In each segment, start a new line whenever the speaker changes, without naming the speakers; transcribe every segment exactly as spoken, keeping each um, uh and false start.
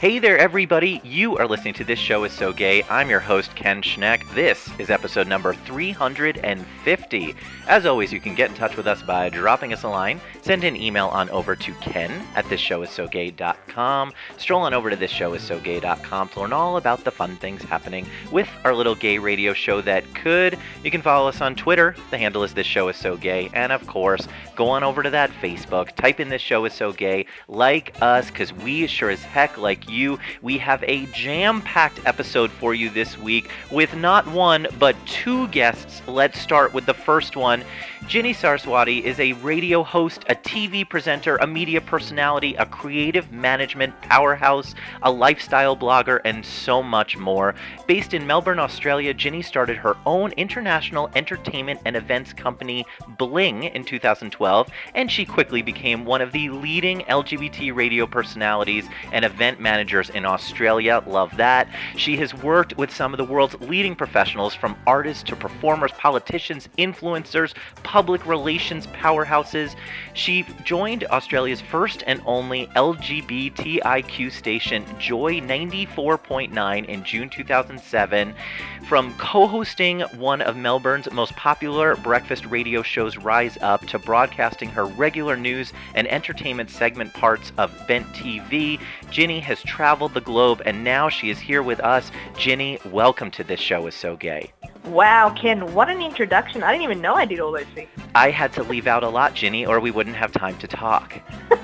Hey there, everybody. You are listening to This Show Is So Gay. I'm your host, Ken Schneck. This is episode number three hundred fifty. As always, you can get in touch with us by dropping us a line. Send an email on over to ken at this show is so gay dot com. Stroll on over to this show is so gay dot com to learn all about the fun things happening with our little gay radio show that could. You can follow us on Twitter. The handle is This Show Is So Gay. And of course, go on over to that Facebook. Type in This Show Is So Gay. Like us, because we sure as heck like you. We have a jam-packed episode for you this week with not one, but two guests. Let's start with the first one. Ginny Saraswati is a radio host, a T V presenter, a media personality, a creative management powerhouse, a lifestyle blogger, and so much more. Based in Melbourne, Australia, Ginny started her own international entertainment and events company, Bling, in two thousand twelve, and she quickly became one of the leading L G B T radio personalities and event managers in Australia. Love that. She has worked with some of the world's leading professionals, from artists to performers, politicians, influencers, public relations powerhouses. She joined Australia's first and only L G B T I Q station, Joy ninety-four point nine, in June two thousand seven. From co-hosting one of Melbourne's most popular breakfast radio shows, Rise Up, to broadcasting her regular news and entertainment segment parts of Bent T V, Ginny has traveled the globe, and now she is here with us. Ginny, welcome to This Show Is So Gay.
Wow, Ken, what an introduction. I didn't even know I did all those things.
I had to leave out a lot, Ginny, or we wouldn't have time to talk.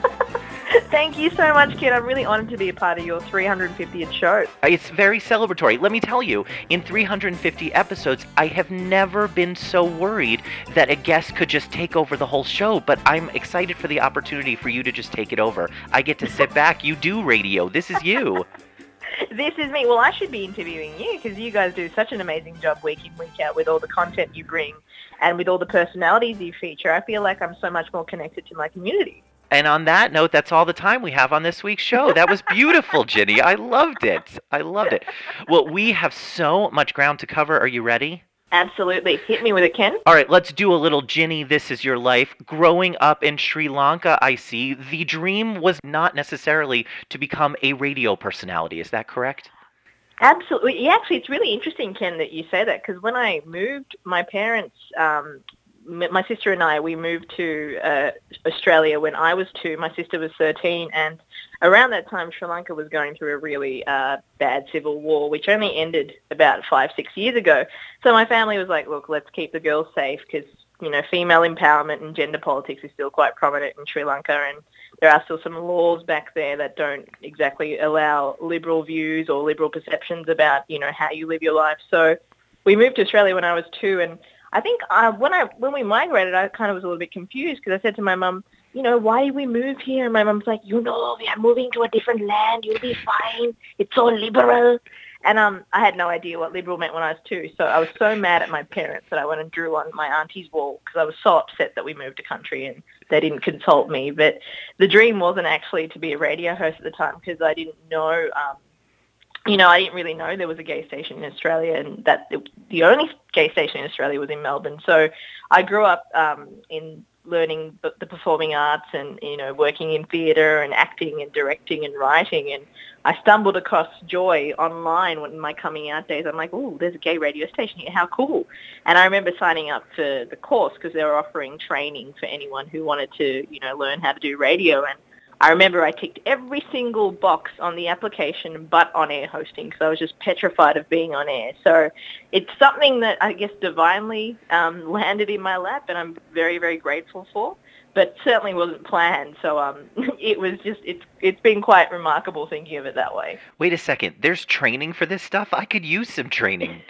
Thank you so much, Ken. I'm really honored to be a part of your three hundred fiftieth show.
It's very celebratory. Let me tell you, in three hundred fifty episodes, I have never been so worried that a guest could just take over the whole show, but I'm excited for the opportunity for you to just take it over. I get to sit back. You do radio. This is you.
This is me. Well, I should be interviewing you because you guys do such an amazing job week in, week out with all the content you bring and with all the personalities you feature. I feel like I'm so much more connected to my community.
And on that note, that's all the time we have on this week's show. That was beautiful, Ginny. I loved it. I loved it. Well, we have so much ground to cover. Are you ready?
Absolutely. Hit me with it, Ken.
All right, let's do a little Ginny, This Is Your Life. Growing up in Sri Lanka, I see, the dream was not necessarily to become a radio personality. Is that correct?
Absolutely. Yeah, actually, it's really interesting, Ken, that you say that, because when I moved, my parents, um, my sister and I, we moved to uh, Australia when I was two. My sister was thirteen, and around that time, Sri Lanka was going through a really uh, bad civil war, which only ended about five, six years ago. So my family was like, look, let's keep the girls safe because, you know, female empowerment and gender politics is still quite prominent in Sri Lanka, and there are still some laws back there that don't exactly allow liberal views or liberal perceptions about, you know, how you live your life. So we moved to Australia when I was two, and I think uh, when I when we migrated, I kind of was a little bit confused because I said to my mum, you know, why did we move here? And my mum's like, you know, we are moving to a different land. You'll be fine. It's so liberal. And um, I had no idea what liberal meant when I was two. So I was so mad at my parents that I went and drew on my auntie's wall because I was so upset that we moved a country and they didn't consult me. But the dream wasn't actually to be a radio host at the time because I didn't know, um, you know, I didn't really know there was a gay station in Australia, and that the only gay station in Australia was in Melbourne. So I grew up um, in learning the performing arts and, you know, working in theatre and acting and directing and writing. And I stumbled across Joy online in my coming out days. I'm like, oh, there's a gay radio station here. How cool. And I remember signing up for the course because they were offering training for anyone who wanted to, you know, learn how to do radio. And I remember I ticked every single box on the application but on-air hosting because I was just petrified of being on air. So it's something that I guess divinely um, landed in my lap, and I'm very, very grateful for, but certainly wasn't planned. So um, it was just, it's it's been quite remarkable thinking of it that way.
Wait a second. There's training for this stuff? I could use some training.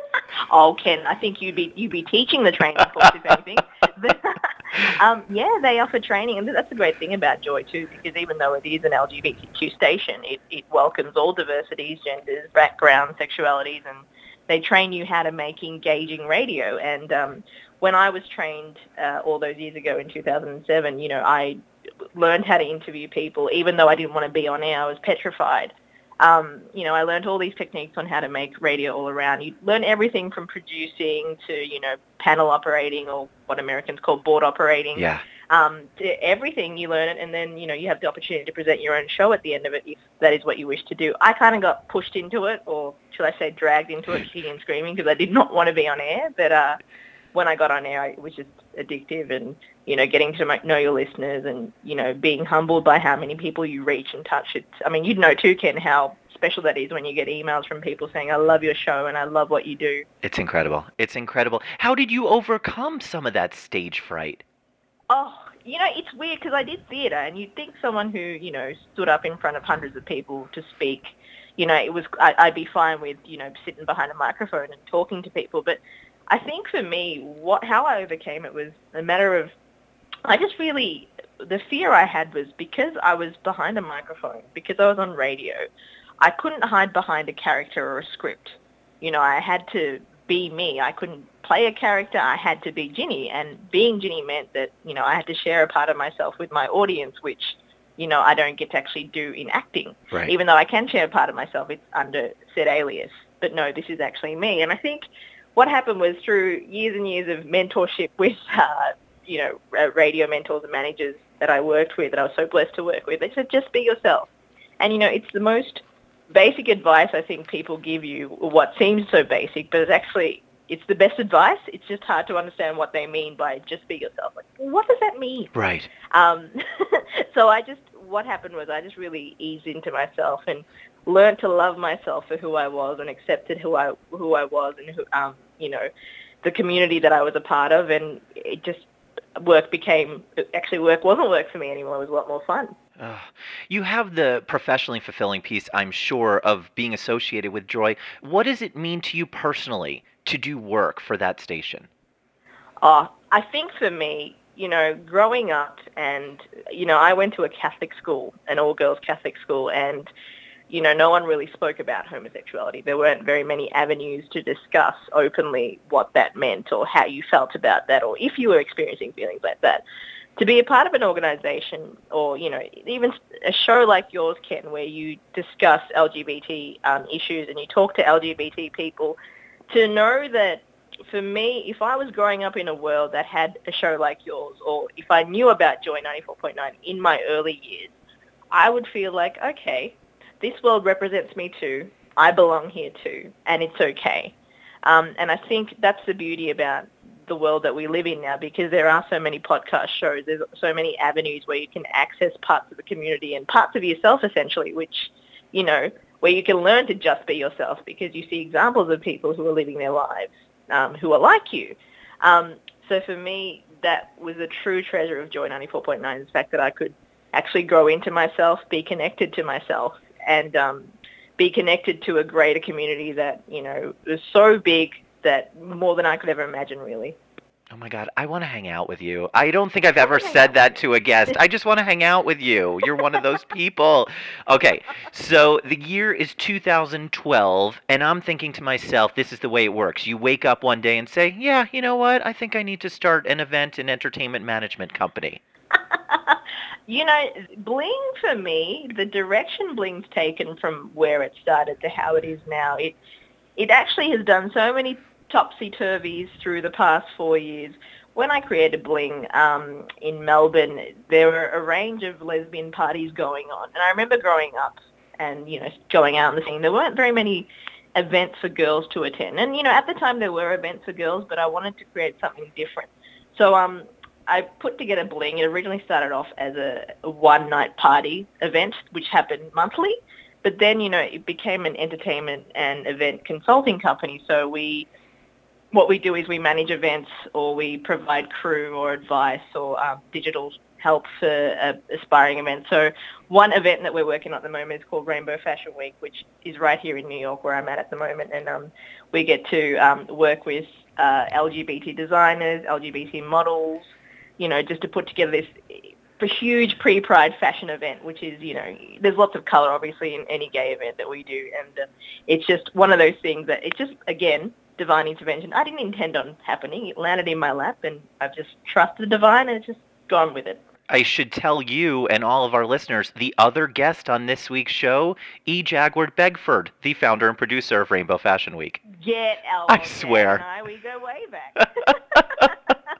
Oh, Ken, I think you'd be you'd be teaching the training course, if anything. um, yeah, they offer training, and that's the great thing about Joy too, because even though it is an L G B T Q station, it, it welcomes all diversities, genders, backgrounds, sexualities, and they train you how to make engaging radio. And um, when I was trained uh, all those years ago in two thousand seven, you know, I learned how to interview people, even though I didn't want to be on air. I was petrified. Um, you know, I learned all these techniques on how to make radio all around. You learn everything from producing to, you know, panel operating, or what Americans call board operating.
Yeah.
Um, everything you learn it, and then, you know, you have the opportunity to present your own show at the end of it if that is what you wish to do. I kind of got pushed into it, or should I say dragged into it, kicking and screaming, because I did not want to be on air. But uh, when I got on air, it was just addictive, and, you know, getting to know your listeners and, you know, being humbled by how many people you reach and touch. It's, I mean, you'd know too, Ken, how special that is when you get emails from people saying, I love your show and I love what you do.
It's incredible. It's incredible. How did you overcome some of that stage fright?
Oh, you know, it's weird because I did theatre, and you'd think someone who, you know, stood up in front of hundreds of people to speak, you know, it was I, I'd be fine with, you know, sitting behind a microphone and talking to people. But I think for me, what how I overcame it was a matter of, I just really, the fear I had was because I was behind a microphone, because I was on radio, I couldn't hide behind a character or a script. You know, I had to be me. I couldn't play a character. I had to be Ginny, and being Ginny meant that, you know, I had to share a part of myself with my audience, which, you know, I don't get to actually do in acting.
Right.
Even though I can share a part of myself, it's under said alias. But no, this is actually me. And I think what happened was through years and years of mentorship with, uh, you know, radio mentors and managers that I worked with, that I was so blessed to work with, they said, just be yourself. And, you know, it's the most basic advice I think people give you, what seems so basic, but it's actually, it's the best advice. It's just hard to understand what they mean by just be yourself. Like, what does that mean?
Right.
Um, so I just, what happened was I just really eased into myself and learned to love myself for who I was, and accepted who I who I was, and who, um, you know, the community that I was a part of, and it just, work became, actually work wasn't work for me anymore. It was a lot more fun.
Uh, you have the professionally fulfilling piece, I'm sure, of being associated with Joy. What does it mean to you personally to do work for that station?
Oh, I think for me, you know, growing up, and, you know, I went to a Catholic school, an all-girls Catholic school, and, you know, no one really spoke about homosexuality. There weren't very many avenues to discuss openly what that meant or how you felt about that, or if you were experiencing feelings like that. To be a part of an organisation, or, you know, even a show like yours, Ken, where you discuss L G B T um, issues and you talk to L G B T people, to know that for me, if I was growing up in a world that had a show like yours, or if I knew about Joy ninety-four point nine in my early years, I would feel like, okay, this world represents me too. I belong here too, and it's okay. Um, and I think that's the beauty about the world that we live in now, because there are so many podcast shows, there's so many avenues where you can access parts of the community and parts of yourself, essentially, which, you know, where you can learn to just be yourself, because you see examples of people who are living their lives um, who are like you. Um, so for me, that was a true treasure of Joy ninety-four point nine, the fact that I could actually grow into myself, be connected to myself, and um, be connected to a greater community that, you know, was so big that more than I could ever imagine, really.
Oh, my God. I want to hang out with you. I don't think I've ever said that to a guest. I just want to hang out with you. You're one of those people. Okay, so the year is two thousand twelve, and I'm thinking to myself, this is the way it works. You wake up one day and say, yeah, you know what? I think I need to start an event and entertainment management company.
You know, Bling, for me, the direction Bling's taken from where it started to how it is now, it it actually has done so many topsy-turvies through the past four years. When I created Bling um, in Melbourne, there were a range of lesbian parties going on. And I remember growing up and, you know, going out and seeing there weren't very many events for girls to attend. And, you know, at the time there were events for girls, but I wanted to create something different. So um, I put together Bling. It originally started off as a, a one-night party event, which happened monthly. But then, you know, it became an entertainment and event consulting company. So we, what we do is we manage events, or we provide crew or advice or um, digital help for uh, aspiring events. So one event that we're working on at the moment is called Rainbow Fashion Week, which is right here in New York where I'm at at the moment. And um, we get to um, work with uh, L G B T designers, L G B T models, you know, just to put together this a huge pre-Pride fashion event, which is, you know, there's lots of colour, obviously, in any gay event that we do. And uh, it's just one of those things that it's just, again, divine intervention. I didn't intend on happening. It landed in my lap, and I've just trusted the divine, and it's just gone with it.
I should tell you and all of our listeners, the other guest on this week's show, E. Jagward Begford, the founder and producer of Rainbow Fashion Week.
Get out.
I swear.
And I, we go way back.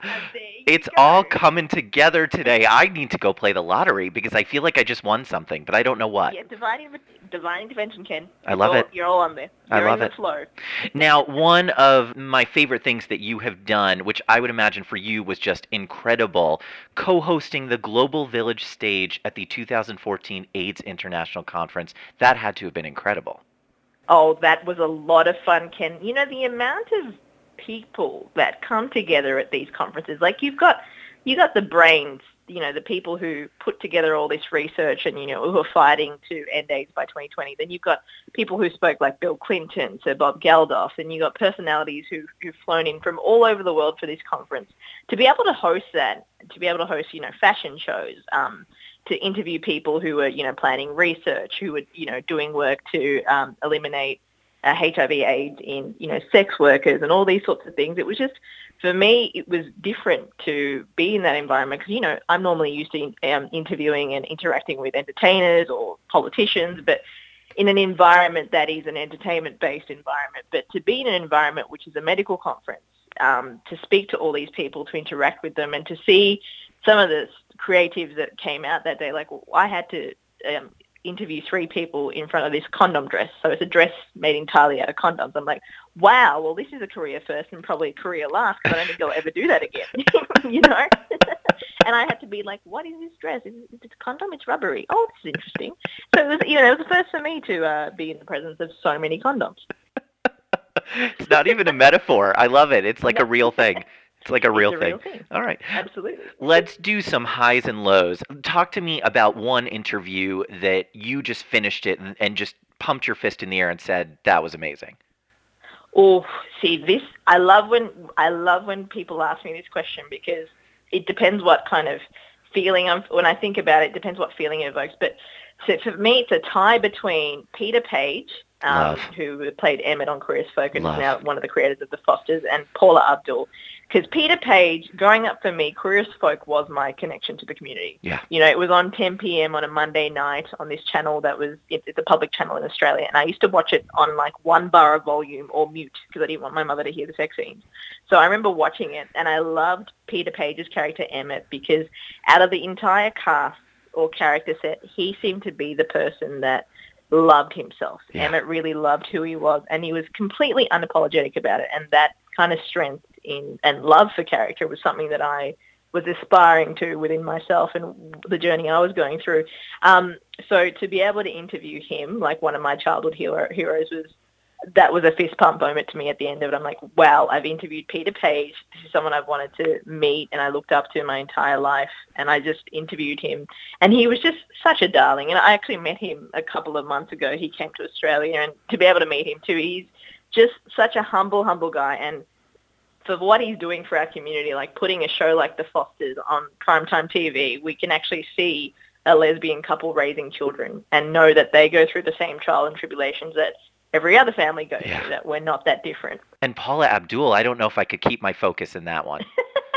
It's
go.
all coming together today. I need to go play the lottery because I feel like I just won something, but I don't know what.
Yeah, divine, divine intervention, Ken.
I love
you're,
it.
You're all on there. You're
I love
in
it.
The flow.
Now, one of my favorite things that you have done, which I would imagine for you was just incredible, co-hosting the Global Village stage at the two thousand fourteen AIDS International Conference. That had to have been incredible.
Oh, that was a lot of fun, Ken. You know, the amount of people that come together at these conferences, like you've got, you got the brains, you know, the people who put together all this research and, you know, who are fighting to end AIDS by twenty twenty. Then you've got people who spoke like Bill Clinton, Sir Bob Geldof, and you've got personalities who, who've flown in from all over the world for this conference. To be able to host that, to be able to host, you know, fashion shows, um, to interview people who are, you know, planning research, who are, you know, doing work to um, eliminate uh, H I V AIDS in, you know, sex workers and all these sorts of things. It was just, for me, it was different to be in that environment because, you know, I'm normally used to um, interviewing and interacting with entertainers or politicians, but in an environment that is an entertainment-based environment. But to be in an environment which is a medical conference, um, to speak to all these people, to interact with them, and to see some of the creatives that came out that day, like I had to um, interview three people in front of this condom dress. So it's a dress made entirely out of condoms. I'm like, wow, well, this is a career first and probably a career last, because I don't think I'll ever do that again, you know? And I had to be like, what is this dress? Is it a condom? It's rubbery. Oh, this is interesting. So it was, you know, it was the first for me to uh, be in the presence of so many condoms.
It's not even a metaphor. I love it. It's like a real thing. It's like a, real,
a
thing.
real thing.
All right.
Absolutely.
Let's do some highs and lows. Talk to me about one interview that you just finished it and, and just pumped your fist in the air and said, that was amazing.
Oh, see, this, I love when, I love when people ask me this question because it depends what kind of feeling I'm, when I think about it, it depends what feeling it evokes. But so for me, it's a tie between Peter Page, um, who played Emmett on Queer as Folk and is now one of the creators of The Fosters, and Paula Abdul. Because Peter Page, growing up for me, Queer as Folk was my connection to the community.
Yeah.
You know, it was on ten p.m. on a Monday night on this channel that was, it, it's a public channel in Australia, and I used to watch it on like one bar of volume or mute because I didn't want my mother to hear the sex scenes. So I remember watching it, and I loved Peter Page's character Emmett because out of the entire cast or character set, he seemed to be the person that loved himself. Yeah. Emmett really loved who he was, and he was completely unapologetic about it, and that kind of strength in and love for character was something that I was aspiring to within myself and the journey I was going through. Um, so to be able to interview him, like one of my childhood hero, heroes, was that was a fist pump moment to me at the end of it. I'm like, wow, I've interviewed Peter Page. This is someone I've wanted to meet and I looked up to my entire life, and I just interviewed him. And he was just such a darling. And I actually met him a couple of months ago. He came to Australia, and to be able to meet him too, he's just such a humble, humble guy. And for what he's doing for our community, like putting a show like The Fosters on primetime T V, we can actually see a lesbian couple raising children and know that they go through the same trial and tribulations that every other family goes yeah. through, that we're not that different.
And Paula Abdul, I don't know if I could keep my focus in that one.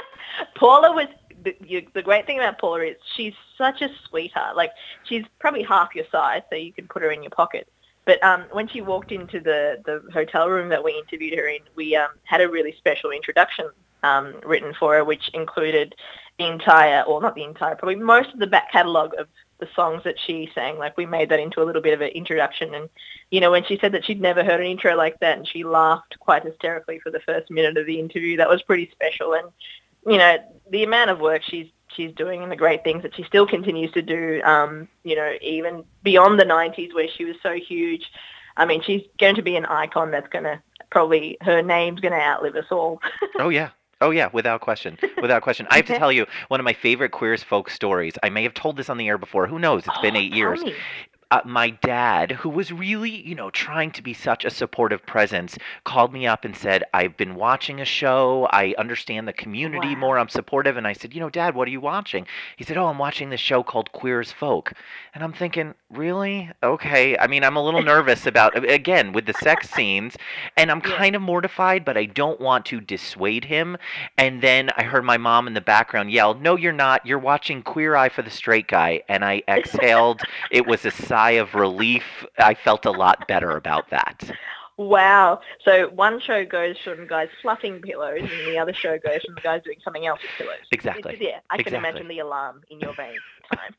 Paula was, the, you, the great thing about Paula is she's such a sweetheart. Like, she's probably half your size, so you can put her in your pocket. But um, when she walked into the, the hotel room that we interviewed her in, we um, had a really special introduction um, written for her, which included the entire, or not the entire, probably most of the back catalogue of the songs that she sang. Like, we made that into a little bit of an introduction. And, you know, when she said that she'd never heard an intro like that, and she laughed quite hysterically for the first minute of the interview, that was pretty special. And, you know, the amount of work she's she's doing and the great things that she still continues to do, um, you know, even beyond the nineties where she was so huge. I mean, she's going to be an icon that's going to probably, her name's going to outlive us all.
Oh, yeah. Oh, yeah, without question. Without question. I have to tell you, one of my favorite Queer as Folk stories, I may have told this on the air before. Who knows? It's
oh,
been eight years.
Me.
Uh, my dad, who was really, you know, trying to be such a supportive presence, called me up and said, I've been watching a show. I understand the community wow. more. I'm supportive. And I said, you know, Dad, what are you watching? He said, oh, I'm watching this show called Queer as Folk. And I'm thinking, really? Okay. I mean, I'm a little nervous about, again, with the sex scenes. And I'm
yeah.
kind of mortified, but I don't want to dissuade him. And then I heard my mom in the background yell, no, you're not. You're watching Queer Eye for the Straight Guy. And I exhaled. It was a sigh of relief. I felt a lot better about that.
Wow. So one show goes from guys fluffing pillows and the other show goes from guys doing something else with pillows.
Exactly.
It's, yeah, I can
exactly.
imagine the alarm in your veins time.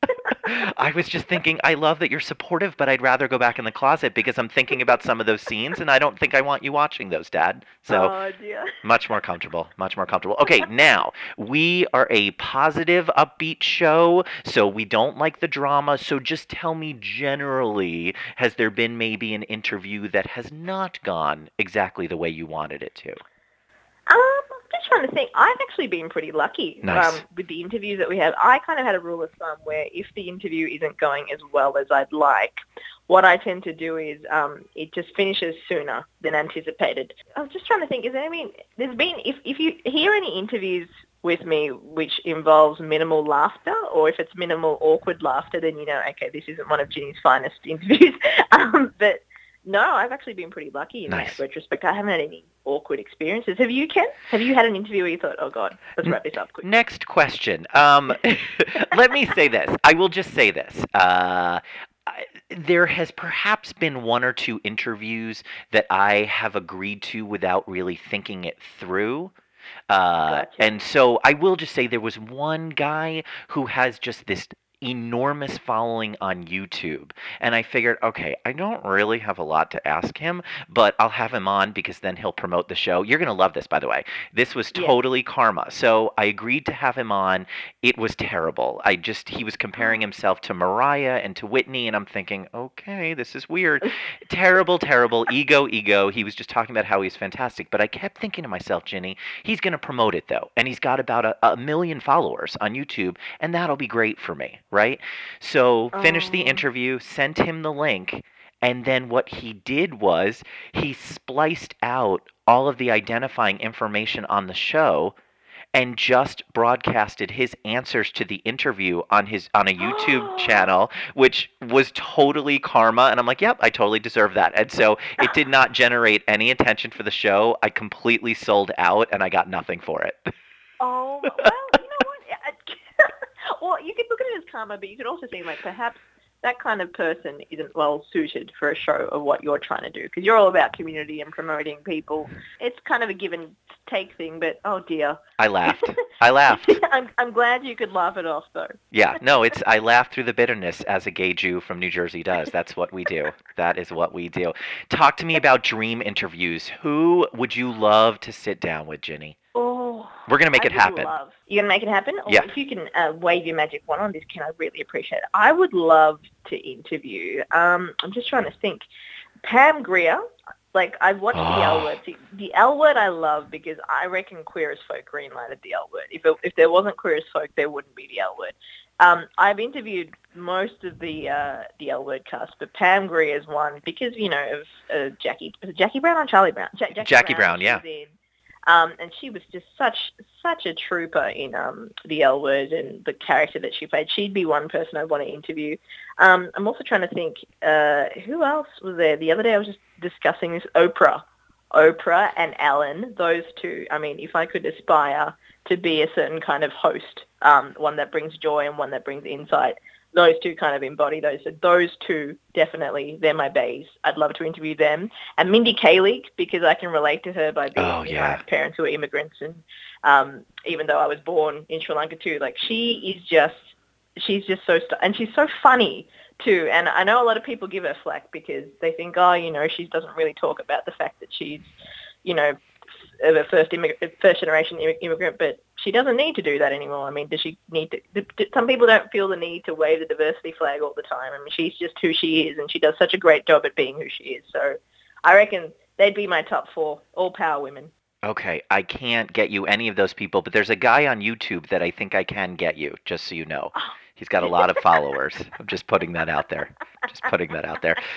I was just thinking, I love that you're supportive, but I'd rather go back in the closet because I'm thinking about some of those scenes, and I don't think I want you watching those, Dad. So
oh, dear.
much more comfortable, much more comfortable. Okay, now, we are a positive, upbeat show, so we don't like the drama. So just tell me generally, has there been maybe an interview that has not gone exactly the way you wanted it to?
Um, I'm just trying to think. I've actually been pretty lucky
Nice.
um, with the interviews that we have. I kind of had a rule of thumb where if the interview isn't going as well as I'd like, what I tend to do is um, it just finishes sooner than anticipated. I was just trying to think, is there, I mean, there's been, if, if you hear any interviews with me which involves minimal laughter, or if it's minimal awkward laughter, then you know, okay, this isn't one of Ginny's finest interviews. um, but no, I've actually been pretty lucky in
Nice.
that retrospect. I haven't had any awkward experiences. Have you, Ken? Have you had an interview where you thought, oh, God, let's wrap this up quick?
Next question. Um, let me say this. I will just say this. Uh, I, there has perhaps been one or two interviews that I have agreed to without really thinking it through. Uh,
Gotcha.
And so I will just say there was one guy who has just this enormous following on YouTube, and I figured, okay, I don't really have a lot to ask him, but I'll have him on because then he'll promote the show. You're going to love this, by the way. This was
Yeah.
totally karma. So I agreed to have him on. It was terrible. I just, he was comparing himself to Mariah and to Whitney, and I'm thinking, okay, this is weird. Terrible, terrible. Ego, ego. He was just talking about how he's fantastic, but I kept thinking to myself, Ginny, he's going to promote it though, and he's got about a, a million followers on YouTube, and that'll be great for me. Right? So finished the
Oh.
interview, sent him the link, and then what he did was he spliced out all of the identifying information on the show and just broadcasted his answers to the interview on his on a YouTube channel, which was totally karma. And I'm like, yep, I totally deserve that. And so it did not generate any attention for the show. I completely sold out, and I got nothing for it.
Oh, well, you know what? Well, you could look at it as karma, but you could also see, like, perhaps that kind of person isn't well suited for a show of what you're trying to do, because you're all about community and promoting people. It's kind of a give and take thing, but oh dear.
I laughed. I laughed.
I'm, I'm glad you could laugh it off, though.
Yeah, no, it's I laugh through the bitterness as a gay Jew from New Jersey does. That's what we do. That is what we do. Talk to me about dream interviews. Who would you love to sit down with, Ginny?
Oh,
We're going to make
I
it
would
happen.
Love. You're going to make it happen? Or
Yeah.
if you can uh, wave your magic wand on this, Ken, I really appreciate it. I would love to interview, um, I'm just trying to think, Pam Grier. Like, I've watched
Oh.
The L Word. See, The L Word I love because I reckon Queer as Folk greenlighted The L Word. If, it, if there wasn't Queer as Folk, there wouldn't be The L Word. Um, I've interviewed most of the uh, the L Word cast, but Pam Grier is one because, you know, of uh, Jackie, was it Jackie Brown or Charlie Brown? Ja- Jackie,
Jackie Brown, yeah.
was in. Um, and she was just such such a trooper in um, The L Word and the character that she played. She'd be one person I'd want to interview. Um, I'm also trying to think, uh, who else was there? The other day I was just discussing this, Oprah. Oprah and Ellen, those two. I mean, if I could aspire to be a certain kind of host, um, one that brings joy and one that brings insight, those two kind of embody those. So those two, definitely, they're my baes. I'd love to interview them. And Mindy Kaling, because I can relate to her by being,
Oh,
you know,
yeah.
I have parents who are immigrants. And um, even though I was born in Sri Lanka too, like she is just, she's just so, st- and she's so funny too. And I know a lot of people give her flack because they think, oh, you know, she doesn't really talk about the fact that she's, you know, a first immig- first generation immigrant, but she doesn't need to do that anymore. I mean, does she need to? Some people don't feel the need to wave the diversity flag all the time. I mean, she's just who she is, and she does such a great job at being who she is. So I reckon they'd be my top four, all power women.
Okay, I can't get you any of those people, but there's a guy on YouTube that I think I can get you, just so you know. He's got a lot of followers. I'm just putting that out there. Just putting that out there.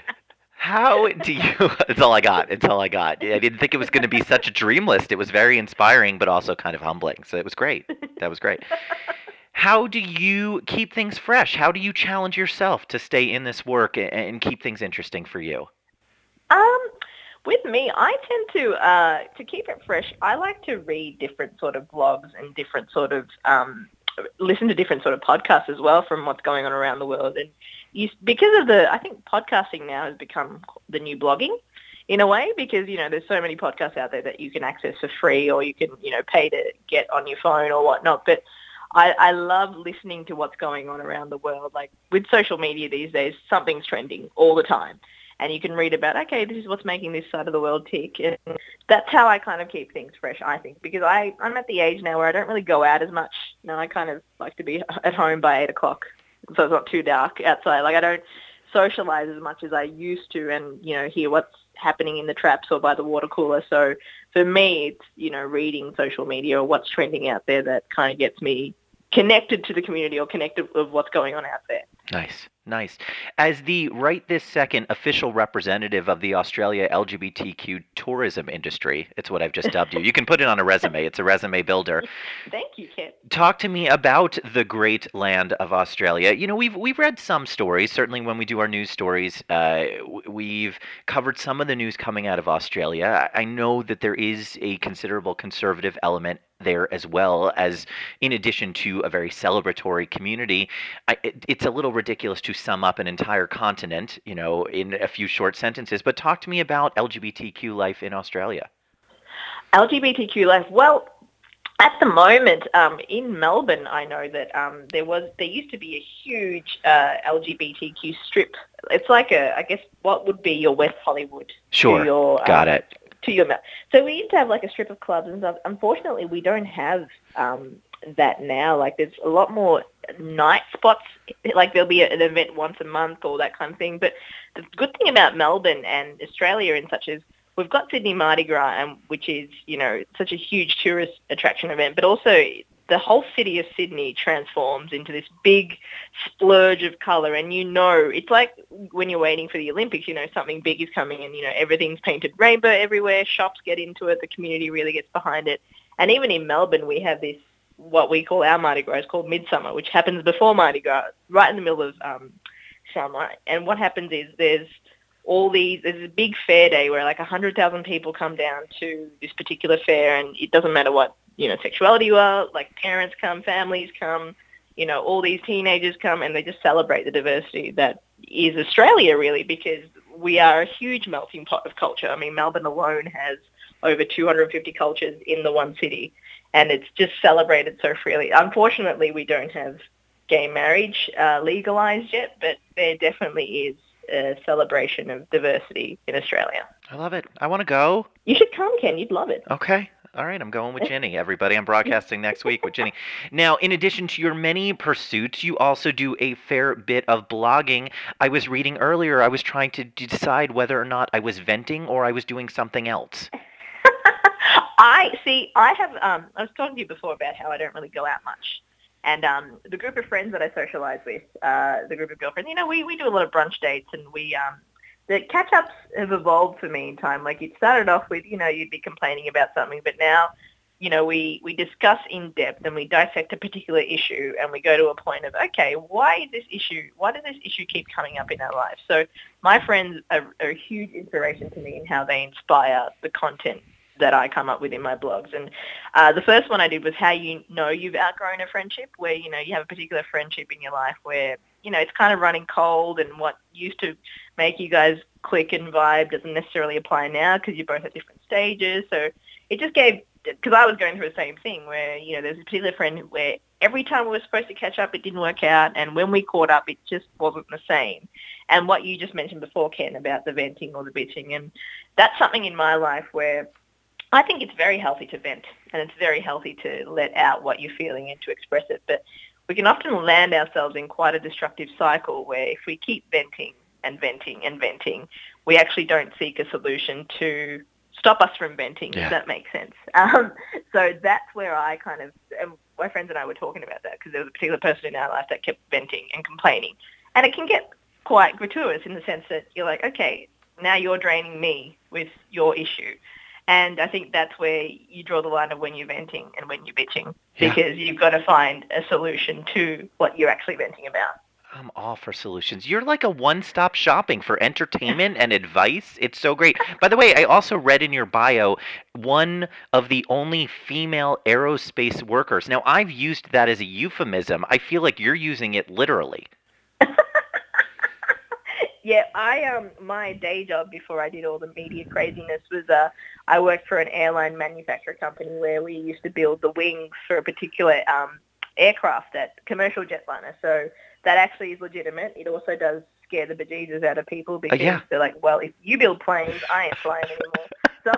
How do you... It's all I got. It's all I got. I didn't think it was going to be such a dream list. It was very inspiring, but also kind of humbling. So it was great. That was great. How do you keep things fresh? How do you challenge yourself to stay in this work and keep things interesting for you?
Um, with me, I tend to uh, to keep it fresh. I like to read different sort of blogs and different sort of um, listen to different sort of podcasts as well from what's going on around the world. And you, because of the, I think podcasting now has become the new blogging. in a way, because, you know, there's so many podcasts out there that you can access for free or you can, you know, pay to get on your phone or whatnot. But I, I love listening to what's going on around the world. Like with social media these days, something's trending all the time. And you can read about, okay, this is what's making this side of the world tick. And that's how I kind of keep things fresh, I think, because I, I'm at the age now where I don't really go out as much. You know, I kind of like to be at home by eight o'clock, so it's not too dark outside. Like I don't socialize as much as I used to and, you know, hear what's happening in the traps or by the water cooler. So for me, it's, you know, reading social media or what's trending out there that kind of gets me connected to the community or connected with what's going on out there.
Nice, nice. As the right this second official representative of the Australia L G B T Q tourism industry, it's what I've just dubbed you. You can put it on a resume. It's a resume builder.
Thank you, Ken.
Talk to me about the great land of Australia. You know, we've we've read some stories. Certainly, when we do our news stories, uh, we've covered some of the news coming out of Australia. I know that there is a considerable conservative element there as well, as in addition to a very celebratory community. I, it, it's a little ridiculous to sum up an entire continent, you know, in a few short sentences. But talk to me about L G B T Q life in Australia.
L G B T Q life. Well, at the moment, um, in Melbourne, I know that um, there was there used to be a huge uh, L G B T Q strip. It's like a, I guess, what would be your West Hollywood?
Sure,
to your,
got
um,
it.
To your mouth. So we used to have like a strip of clubs and stuff. Unfortunately, we don't have um, that now. Like there's a lot more night spots. Like there'll be an event once a month or that kind of thing. But the good thing about Melbourne and Australia and such is we've got Sydney Mardi Gras, and which is, you know, such a huge tourist attraction event, but also the whole city of Sydney transforms into this big splurge of colour. And, you know, it's like when you're waiting for the Olympics, you know, something big is coming and, you know, everything's painted rainbow everywhere. Shops get into it. The community really gets behind it. And even in Melbourne, we have this, what we call our Mardi Gras, called Midsummer, which happens before Mardi Gras, right in the middle of um, summer. And what happens is there's all these, there's a big fair day where like one hundred thousand people come down to this particular fair, and it doesn't matter what, you know, sexuality you are, like parents come, families come, you know, all these teenagers come, and they just celebrate the diversity that is Australia, really, because we are a huge melting pot of culture. I mean, Melbourne alone has over two hundred fifty cultures in the one city, and it's just celebrated so freely. Unfortunately, we don't have gay marriage uh, legalised yet, but there definitely is a celebration of diversity in Australia.
I love it. I want to go.
You should come, Ken. You'd love it.
Okay. All right, I'm going with Ginny. Everybody, I'm broadcasting next week with Ginny. Now, in addition to your many pursuits, you also do a fair bit of blogging. I was reading earlier, I was trying to decide whether or not I was venting or I was doing something else.
I see, I have, um, I was talking to you before about how I don't really go out much. And um, the group of friends that I socialize with, uh, the group of girlfriends, you know, we, we do a lot of brunch dates, and we, um, the catch-ups have evolved for me in time. Like it started off with, you know, you'd be complaining about something, but now, you know, we, we discuss in depth and we dissect a particular issue, and we go to a point of, okay, why is this issue, why does this issue keep coming up in our life? So my friends are, are a huge inspiration to me in how they inspire the content that I come up with in my blogs. And uh, the first one I did was how you know you've outgrown a friendship, where, you know, you have a particular friendship in your life where, you know, it's kind of running cold, and what used to make you guys click and vibe doesn't necessarily apply now because you're both at different stages. So it just gave, because I was going through the same thing where, you know, there's a particular friend where every time we were supposed to catch up, it didn't work out. And when we caught up, it just wasn't the same. And what you just mentioned before, Ken, about the venting or the bitching, and that's something in my life where I think it's very healthy to vent, and it's very healthy to let out what you're feeling and to express it. But we can often land ourselves in quite a destructive cycle where if we keep venting and venting and venting, we actually don't seek a solution to stop us from venting, yeah. If that makes sense. Um, so that's where I kind of, and my friends and I were talking about that, because there was a particular person in our life that kept venting and complaining. And it can get quite gratuitous in the sense that you're like, okay, now you're draining me with your issue. And I think that's where you draw the line of when you're venting and when you're bitching, because yeah. You've got to find a solution to what you're actually venting about.
I'm all for solutions. You're like a one-stop shopping for entertainment and advice. It's so great. By the way, I also read in your bio, one of the only female aerospace workers. Now, I've used that as a euphemism. I feel like you're using it literally.
Yeah, I um my day job before I did all the media craziness was uh I worked for an airline manufacturer company where we used to build the wings for a particular um aircraft at commercial jetliner. So that actually is legitimate. It also does scare the bejesus out of people
Uh,
because
yeah.
they're like, well, if you build planes, I ain't flying anymore. So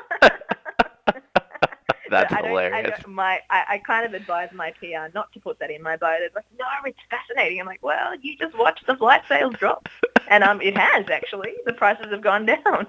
That's
I don't, I
hilarious.
don't, my, I, I kind of advise my P R not to put that in my bio. It's like, no, it's fascinating. I'm like, well, you just watch the flight sales drop. And um, it has, actually. The prices have gone down.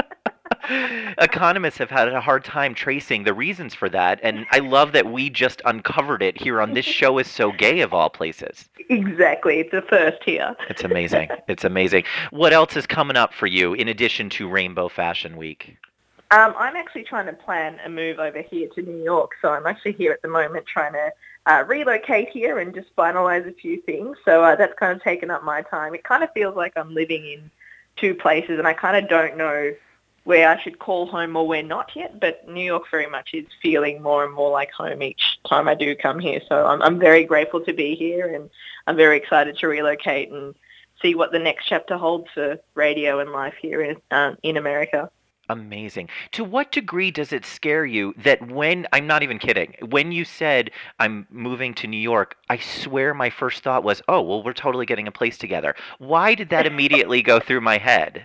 Economists have had a hard time tracing the reasons for that, and I love that we just uncovered it here on This Show Is So Gay, of all places.
Exactly. It's a first here.
It's amazing. It's amazing. What else is coming up for you in addition to Rainbow Fashion Week?
Um, I'm actually trying to plan a move over here to New York, so I'm actually here at the moment trying to uh, relocate here and just finalize a few things. So uh, that's kind of taken up my time. It kind of feels like I'm living in two places, and I kind of don't know where I should call home or where not yet, but New York very much is feeling more and more like home each time I do come here. So I'm, I'm very grateful to be here, and I'm very excited to relocate and see what the next chapter holds for radio and life here in, um, in America.
Amazing. To what degree does it scare you that when, I'm not even kidding, when you said I'm moving to New York, I swear my first thought was, oh, well, we're totally getting a place together. Why did that immediately go through my head?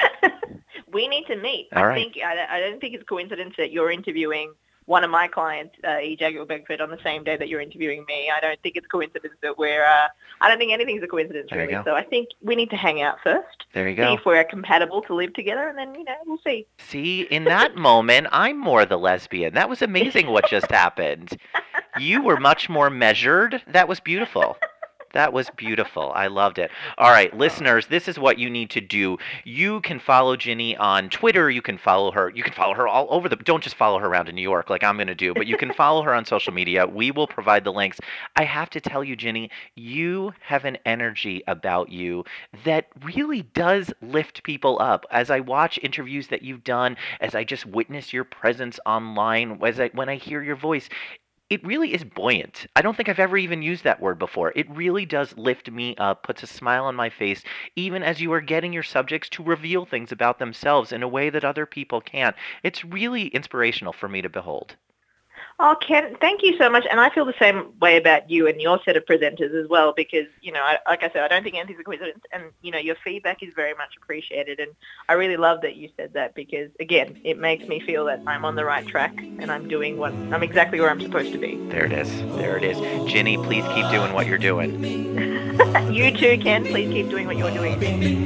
We need to meet.
All
I
right.
think I, I don't think it's a coincidence that you're interviewing one of my clients, uh, E. Jaguar Beckford, on the same day that you're interviewing me. I don't think it's a coincidence that we're. Uh, I don't think anything's a coincidence
There you
really.
go.
So I think we need to hang out first.
There you
See
go.
if we're compatible to live together, and then you know we'll see.
See, in that moment, I'm more the lesbian. That was amazing what just happened. You were much more measured. That was beautiful. That was beautiful. I loved it. All right, listeners, this is what you need to do. You can follow Ginny on Twitter. You can follow her. You can follow her all over the. Don't just follow her around in New York like I'm going to do, but you can follow her on social media. We will provide the links. I have to tell you, Ginny, you have an energy about you that really does lift people up. As I watch interviews that you've done, as I just witness your presence online, as I when I hear your voice, it really is buoyant. I don't think I've ever even used that word before. It really does lift me up, puts a smile on my face, even as you are getting your subjects to reveal things about themselves in a way that other people can't. It's really inspirational for me to behold.
Oh, Ken, thank you so much. And I feel the same way about you and your set of presenters as well because, you know, I, like I said, I don't think anything's a coincidence. And, you know, your feedback is very much appreciated. And I really love that you said that because, again, it makes me feel that I'm on the right track and I'm doing what, I'm exactly where I'm supposed to be.
There it is. There it is. Ginny, please keep doing what you're doing.
You too, Ken. Please keep doing what you're doing.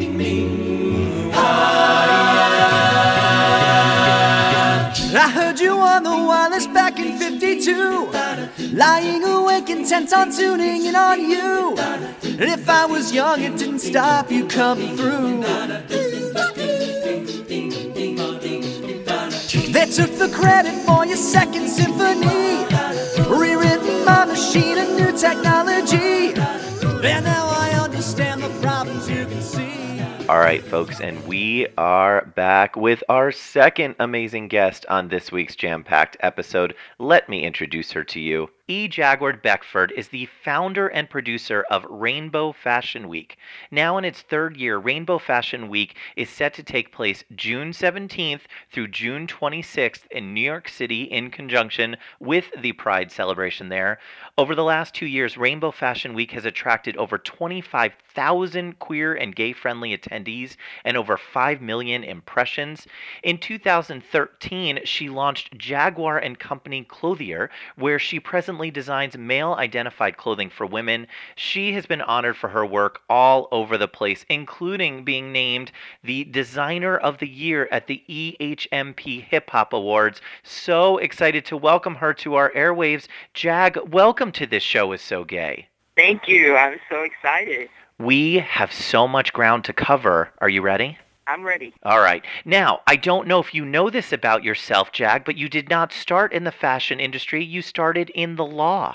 I heard you on the wireless back in fifty-two, lying awake intent on tuning in on you. And if I was young, it didn't stop you coming through. They took the credit for your second symphony, rewritten by machine and new technology. And now I understand the problems you can see.
All right, folks, and we are back with our second amazing guest on this week's jam-packed episode. Let me introduce her to you. E. Jaguar Beckford is the founder and producer of Rainbow Fashion Week. Now in its third year, Rainbow Fashion Week is set to take place June seventeenth through June twenty-sixth in New York City in conjunction with the Pride celebration there. Over the last two years, Rainbow Fashion Week has attracted over twenty-five thousand queer and gay-friendly attendees and over five million impressions. In two thousand thirteen, she launched Jaguar and Company Clothier, where she presently designs male-identified clothing for women. She has been honored for her work all over the place, including being named the Designer of the Year at the E H M P Hip Hop Awards. So excited to welcome her to our airwaves. Jag, welcome to This Show Is So Gay.
Thank you. I'm so excited.
We have so much ground to cover. Are you ready?
I'm ready.
All right. Now, I don't know if you know this about yourself, Jag, but you did not start in the fashion industry. You started in the law.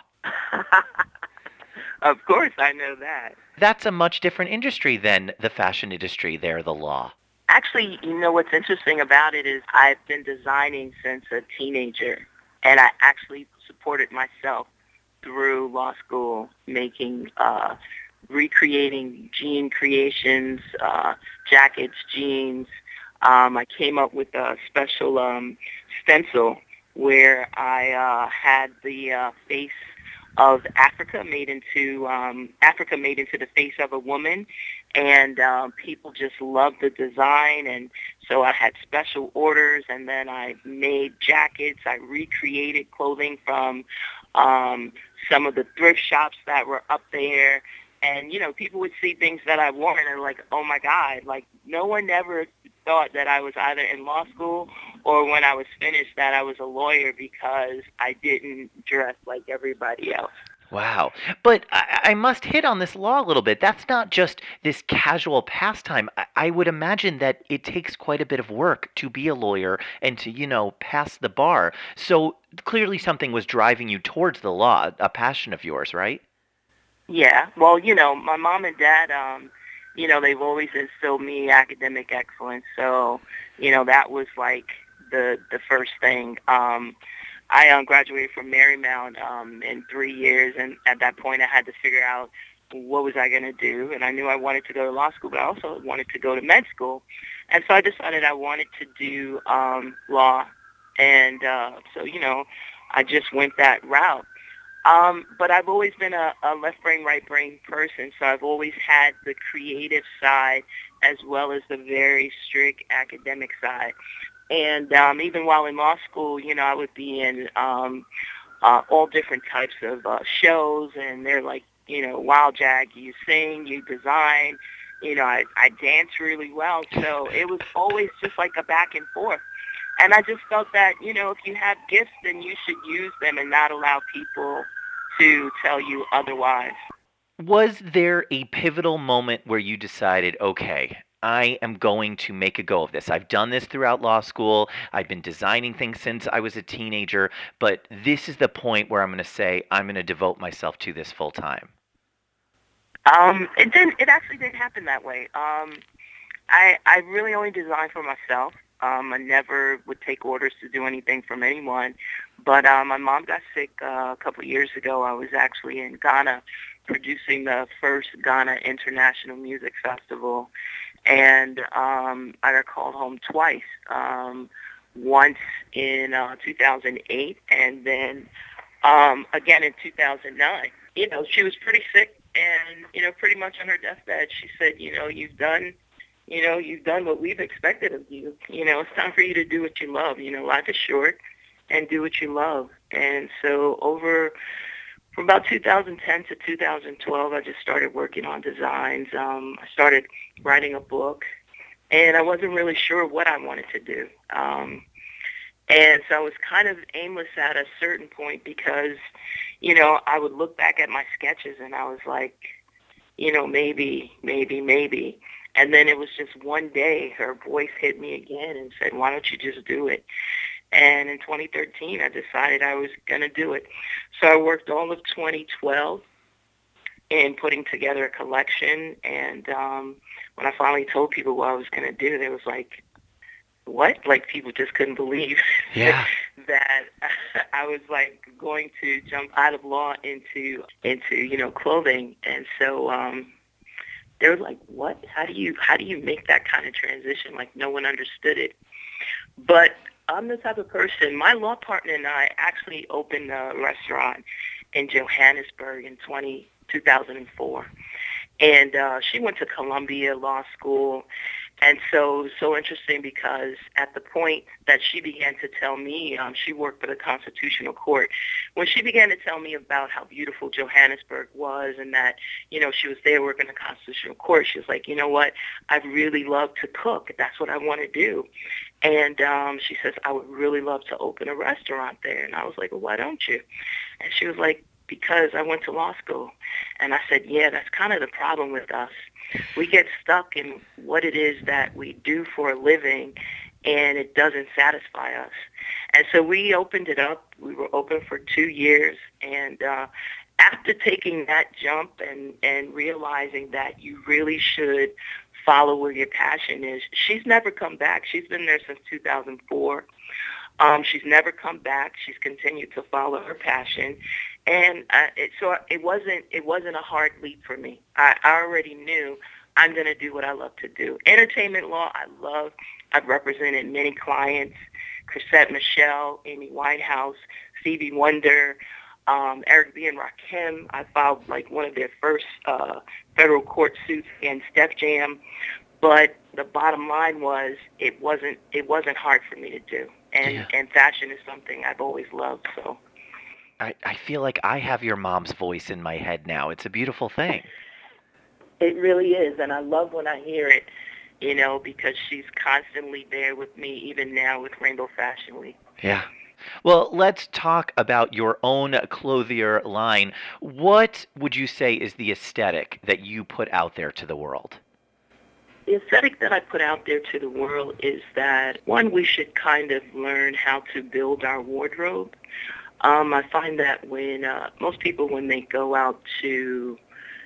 Of course, I know that.
That's a much different industry than the fashion industry there, the law.
Actually, you know what's interesting about it is I've been designing since a teenager, and I actually supported myself through law school, making uh, recreating jean creations, uh, jackets, jeans. Um, I came up with a special um, stencil where I uh, had the uh, face of Africa made into um, Africa made into the face of a woman, and um, people just loved the design, and so I had special orders, and then I made jackets. I recreated clothing from um, some of the thrift shops that were up there, and you know, people would see things that I wore and they're like, "Oh my God!" Like no one ever thought that I was either in law school or when I was finished that I was a lawyer because I didn't dress like everybody else.
Wow. But I, I must hit on this law a little bit. That's not just this casual pastime. I, I would imagine that it takes quite a bit of work to be a lawyer and to, you know, pass the bar. So clearly something was driving you towards the law, a passion of yours, right?
Yeah. Well, you know, my mom and dad, um, you know, they've always instilled me academic excellence. So, you know, that was like the the first thing. Um, I um, graduated from Marymount um, in three years, and at that point I had to figure out what was I going to do. And I knew I wanted to go to law school, but I also wanted to go to med school. And so I decided I wanted to do um, law. And uh, so, you know, I just went that route. Um, but I've always been a, a left brain, right brain person, so I've always had the creative side as well as the very strict academic side. And um, even while in law school, you know, I would be in um, uh, all different types of uh, shows, and they're like, you know, wow, Jack, you sing, you design, you know, I, I dance really well. So it was always just like a back and forth. And I just felt that, you know, if you have gifts, then you should use them and not allow people to tell you otherwise.
Was there a pivotal moment where you decided, okay, I am going to make a go of this? I've done this throughout law school. I've been designing things since I was a teenager, but this is the point where I'm going to say I'm going to devote myself to this full time.
Um, it didn't. It actually didn't happen that way. Um, I I really only designed for myself. Um, I never would take orders to do anything from anyone. But uh, my mom got sick uh, a couple of years ago. I was actually in Ghana producing the first Ghana International Music Festival. And um, I got called home twice, um, once in uh, two thousand eight and then um, again in two thousand nine. You know, she was pretty sick and, you know, pretty much on her deathbed. She said, you know, you've done You know, you've done what we've expected of you. You know, it's time for you to do what you love. You know, life is short, and do what you love. And so over, from about two thousand ten to two thousand twelve, I just started working on designs. Um, I started writing a book, and I wasn't really sure what I wanted to do. Um, and so I was kind of aimless at a certain point because, you know, I would look back at my sketches, and I was like, you know, maybe, maybe, maybe. And then it was just one day her voice hit me again and said, why don't you just do it? And in twenty thirteen, I decided I was going to do it. So I worked all of twenty twelve in putting together a collection. And um, when I finally told people what I was going to do, they was like, what? Like people just couldn't believe
yeah.
that I was like going to jump out of law into, into you know, clothing. And so um, they were like, what? How do you how do you make that kind of transition? Like no one understood it. But I'm the type of person, my law partner and I actually opened a restaurant in Johannesburg in two thousand four. And uh, she went to Columbia Law School. And so it was so interesting because at the point that she began to tell me, um, she worked for the Constitutional Court. When she began to tell me about how beautiful Johannesburg was and that, you know, she was there working the Constitutional Court, she was like, you know what, I really love to cook. That's what I want to do. And um, she says, I would really love to open a restaurant there. And I was like, well, why don't you? And she was like, because I went to law school. And I said, yeah, that's kind of the problem with us. We get stuck in what it is that we do for a living, and it doesn't satisfy us. And so we opened it up. We were open for two years. And uh, after taking that jump and, and realizing that you really should follow where your passion is, she's never come back. She's been there since two thousand four. Um, she's never come back. She's continued to follow her passion. And uh, it, so it wasn't it wasn't a hard leap for me. I, I already knew I'm going to do what I love to do. Entertainment law, I love. I've represented many clients, Chrisette Michele, Amy Winehouse, Stevie Wonder, um, Eric B. and Rakim. I filed like one of their first uh, federal court suits against Def Jam. But the bottom line was it wasn't it wasn't hard for me to do. And,
Yeah.
and fashion is something I've always loved. So
I, I feel like I have your mom's voice in my head now. It's a beautiful thing.
it really is, and I love when I hear it, you know, because she's constantly there with me, even now with Rainbow Fashion Week.
Yeah. Well, let's talk about your own clothier line. What would you say is the aesthetic that you put out there to the world?
The aesthetic that I put out there to the world is that, one, we should kind of learn how to build our wardrobe. Um, I find that when uh, most people, when they go out to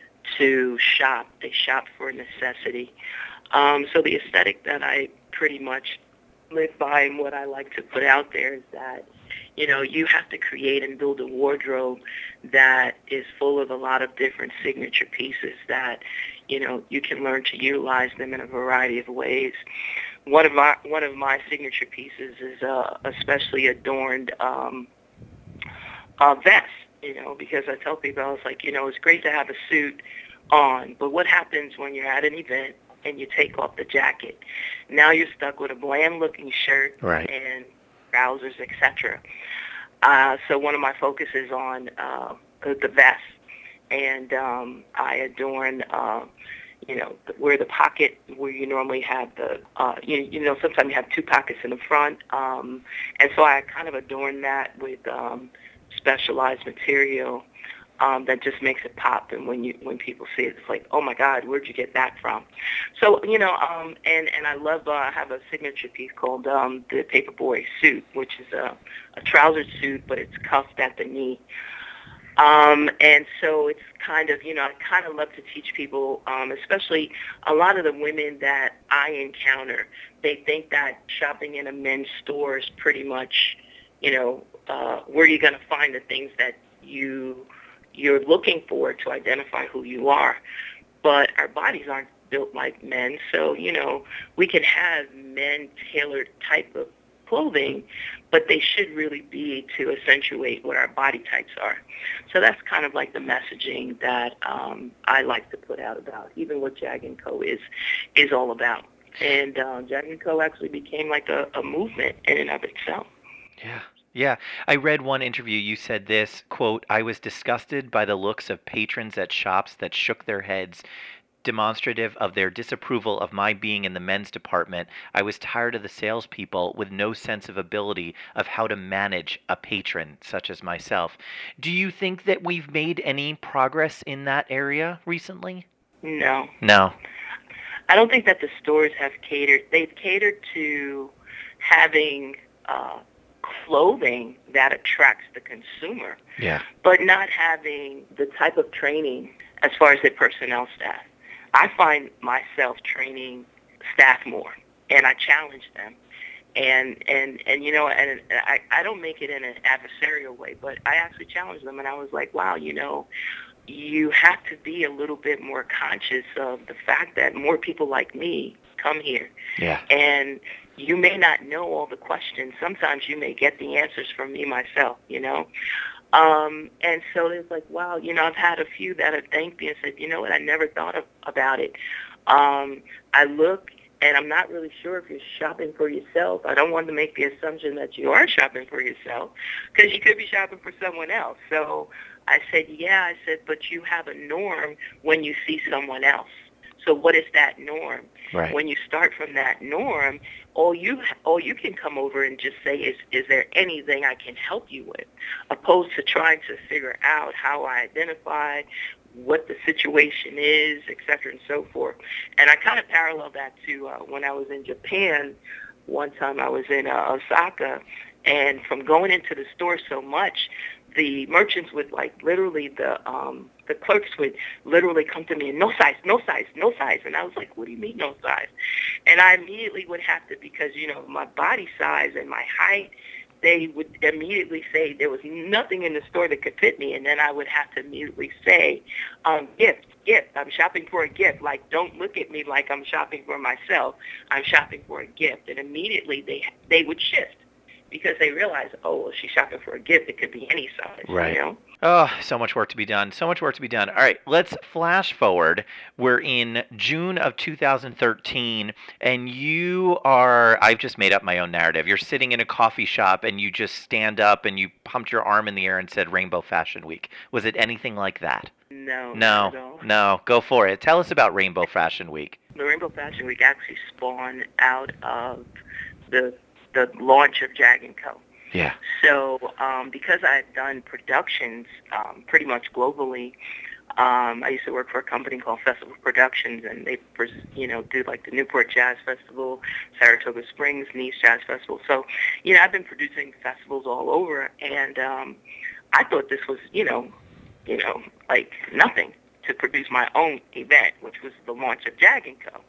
to shop, they shop for necessity. Um, so the aesthetic that I pretty much live by and what I like to put out there is that, you know, you have to create and build a wardrobe that is full of a lot of different signature pieces that, you know, you can learn to utilize them in a variety of ways. One of my one of my signature pieces is uh, especially adorned um, uh, vest. You know, because I tell people, I was like, you know, it's great to have a suit on, but what happens when you're at an event and you take off the jacket? Now you're stuck with a bland-looking shirt
Right.
and trousers, et cetera. Uh, so one of my focus is on uh, the, the vest, and um, I adorn, uh, you know, where the pocket, where you normally have the, uh, you, you know, sometimes you have two pockets in the front, um, and so I kind of adorn that with um, specialized material um, that just makes it pop. And when you when people see it, it's like, oh my God, where'd you get that from? So you know, um, and and I love. Uh, I have a signature piece called um, the Paperboy suit, which is a, a trouser suit, but it's cuffed at the knee. Um, and so it's kind of, you know, I kind of love to teach people, um, especially a lot of the women that I encounter. They think that shopping in a men's store is pretty much, you know, uh, where you're going to find the things that you, you're looking for to identify who you are. But our bodies aren't built like men, so, you know, we can have men-tailored type of clothing, but they should really be to accentuate what our body types are. So that's kind of like the messaging that um, I like to put out about, even what Jag and Co. is is all about. And uh, Jag and Co. actually became like a, a movement in and of itself.
Yeah. Yeah. I read one interview. You said this, quote, "I was disgusted by the looks of patrons at shops that shook their heads, demonstrative of their disapproval of my being in the men's department. I was tired of the salespeople with no sense of ability of how to manage a patron such as myself." Do you think that we've made any progress in that area recently?
No.
No.
I don't think that the stores have catered. They've catered to having uh, clothing that attracts the consumer,
Yeah.
but not having the type of training as far as their personnel staff. I find myself training staff more, and I challenge them. And, and, and you know, and I, I don't make it in an adversarial way, but I actually challenge them, and I was like, wow, you know, you have to be a little bit more conscious of the fact that more people like me come here.
Yeah.
And you may not know all the questions. Sometimes you may get the answers from me myself, you know. Um, and so it's like, wow, you know, I've had a few that have thanked me and said, you know what, I never thought of, about it. Um, I look, and I'm not really sure if you're shopping for yourself. I don't want to make the assumption that you are shopping for yourself, because you could be shopping for someone else. So I said, yeah, I said, but you have a norm when you see someone else. So what is that norm?
Right.
When you start from that norm, all you all you can come over and just say is, is there anything I can help you with, opposed to trying to figure out how I identify what the situation is, et cetera, and so forth. And I kind of parallel that to uh, when I was in Japan. One time I was in uh, Osaka, and from going into the store so much, the merchants would like literally the um, the clerks would literally come to me and no size, no size, no size, and I was like, what do you mean no size? And I immediately would have to, because you know my body size and my height they would immediately say there was nothing in the store that could fit me, and then I would have to immediately say, um, gift, gift, I'm shopping for a gift. Like, don't look at me like I'm shopping for myself. I'm shopping for a gift. And immediately they they would shift because they realize, oh, well, she's shopping for a gift. It could be any size,
Right.
you know?
Oh, so much work to be done. So much work to be done. All right, let's flash forward. We're in June of two thousand thirteen, and you are, I've just made up my own narrative. You're sitting in a coffee shop, and you just stand up, and you pumped your arm in the air and said Rainbow Fashion Week. Was it anything like that?
No,
No,
not at all.
no. Go for it. Tell us about Rainbow Fashion Week.
The Rainbow Fashion Week actually spawned out of the the launch of Jag and Co.
Yeah.
So um, because I had done productions um, pretty much globally, um, I used to work for a company called Festival Productions, and they, you know, do like the Newport Jazz Festival, Saratoga Springs, Nice Jazz Festival. So, you know, I've been producing festivals all over, and um, I thought this was, you know, you know, like nothing to produce my own event, which was the launch of Jag and Co.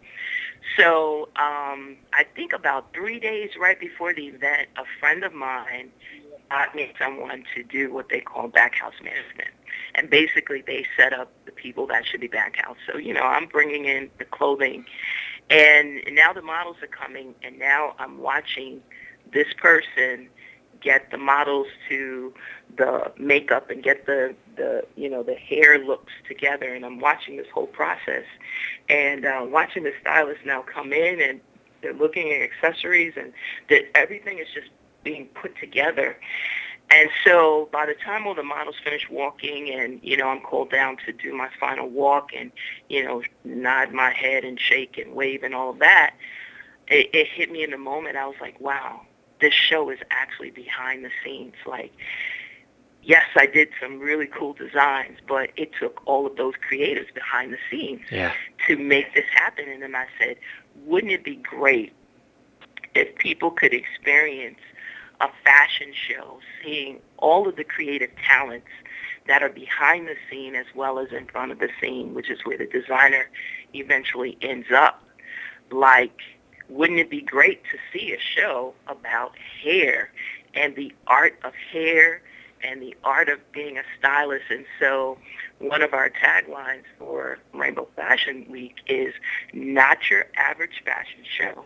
So um, I think about three days right before the event, a friend of mine got me someone to do what they call backhouse management. And basically they set up the people that should be backhouse. So, you know, I'm bringing in the clothing. And now the models are coming, and now I'm watching this person get the models to the makeup and get the, the you know, the hair looks together. And I'm watching this whole process. And uh, watching the stylists now come in, and they're looking at accessories, and that everything is just being put together. And so by the time all the models finish walking, and, you know, I'm called down to do my final walk and, you know, nod my head and shake and wave and all of that, it, it hit me in the moment. I was like, wow, this show is actually behind the scenes. Like, yes, I did some really cool designs, but it took all of those creatives behind the scenes
Yeah.
to make this happen. And then I said, wouldn't it be great if people could experience a fashion show, seeing all of the creative talents that are behind the scene as well as in front of the scene, which is where the designer eventually ends up. Like, wouldn't it be great to see a show about hair and the art of hair and the art of being a stylist? And so one of our taglines for Rainbow Fashion Week is not your average fashion show.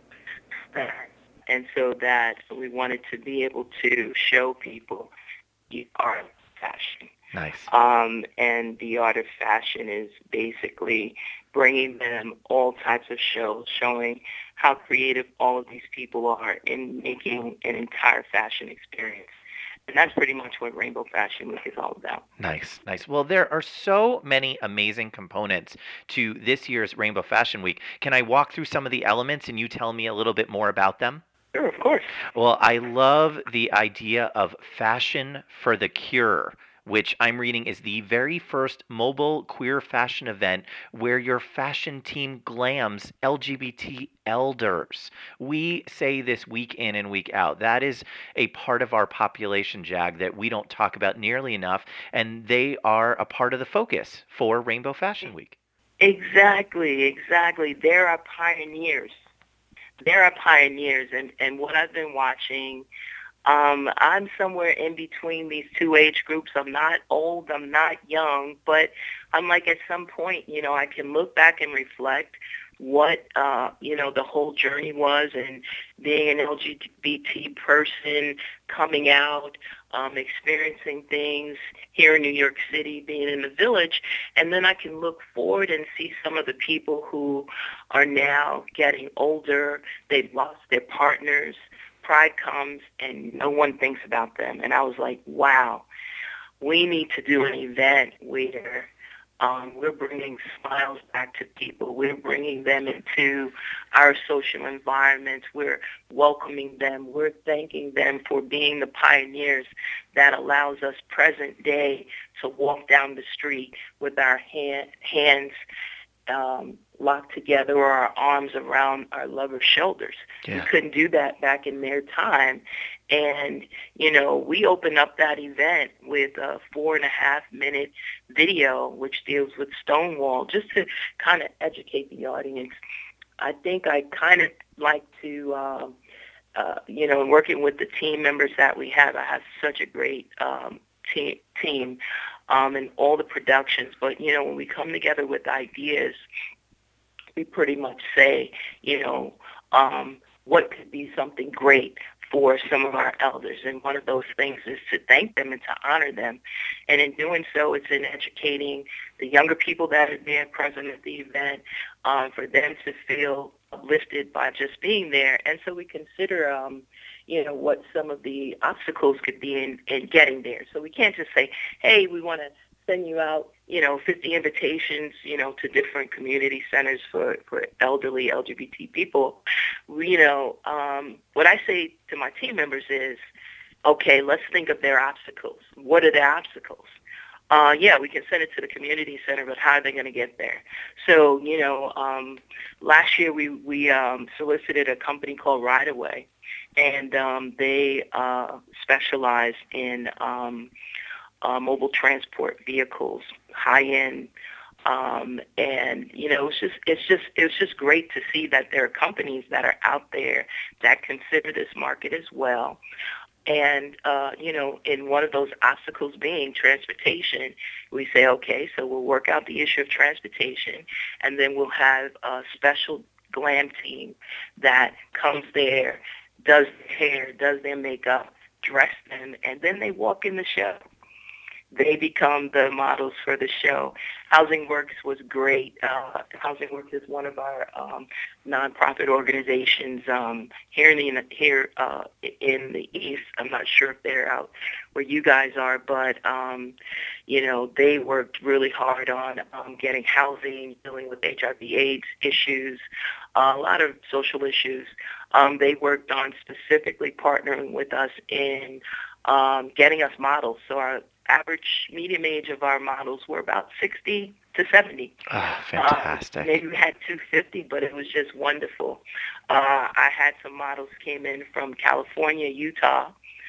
And so that we wanted to be able to show people the art of fashion.
Nice.
Um, and the art of fashion is basically bringing them all types of shows, showing how creative all of these people are in making an entire fashion experience. And that's pretty much what Rainbow Fashion Week is all about.
Nice, nice. Well, there are so many amazing components to this year's Rainbow Fashion Week. Can I walk through some of the elements and you tell me a little bit more about them?
Sure, of course.
Well, I love the idea of Fashion for the Cure, which I'm reading is the very first mobile queer fashion event where your fashion team glams L G B T elders. We say this week in and week out. That is a part of our population, Jag, that we don't talk about nearly enough, and they are a part of the focus for Rainbow Fashion Week.
Exactly, exactly. There are pioneers. There are pioneers, and, and what I've been watching, um, I'm somewhere in between these two age groups. I'm not old, I'm not young, but I'm like at some point, you know, I can look back and reflect what, uh, you know, the whole journey was, and being an L G B T person, coming out, um, experiencing things here in New York City, being in the Village, and then I can look forward and see some of the people who are now getting older, they've lost their partners, Pride comes and no one thinks about them. And I was like, wow, we need to do an event where Um, we're bringing smiles back to people. We're bringing them into our social environments. We're welcoming them. We're thanking them for being the pioneers that allows us present day to walk down the street with our hand, hands um, locked together or our arms around our lovers' shoulders.
Yeah.
We couldn't do that back in their time. And, you know, we opened up that event with a four and a half minute video, which deals with Stonewall, just to kind of educate the audience. I think I kind of like to um, uh, you know, and working with the team members that we have, I have such a great um, te- team um, in all the productions. But, you know, when we come together with ideas, we pretty much say, you know, um, what could be something great for some of our elders. And one of those things is to thank them and to honor them. And in doing so, it's in educating the younger people that are there present at the event, um, for them to feel uplifted by just being there. And so we consider, um, you know, what some of the obstacles could be in, in getting there. So we can't just say, hey, we want to send you out, you know, fifty invitations, you know, to different community centers for, for elderly L G B T people. We, you know, um, what I say to my team members is, okay, let's think of their obstacles. What are their obstacles? Uh, yeah, we can send it to the community center, but how are they going to get there? So, you know, um, last year we, we um, solicited a company called Rideaway, and um, they uh, specialize in um, uh, mobile transport vehicles, high-end, um, and you know, it's just it's just it's just great to see that there are companies that are out there that consider this market as well. And, uh, you know, in one of those obstacles being transportation, we say, okay, so we'll work out the issue of transportation, and then we'll have a special glam team that comes there, does their hair, does their makeup, dress them, and then they walk in the show. They become the models for the show. Housing Works was great. Uh, Housing Works is one of our um, nonprofit organizations um, here in the here uh, in the East. I'm not sure if they're out where you guys are, but um, you know, they worked really hard on um, getting housing, dealing with H I V/AIDS issues, uh, a lot of social issues. Um, they worked on specifically partnering with us in um, getting us models. So our average medium age of our models were about sixty to seventy.
Oh, fantastic.
Um, maybe we had two fifty, but it was just wonderful. Uh, I had some models came in from California, Utah,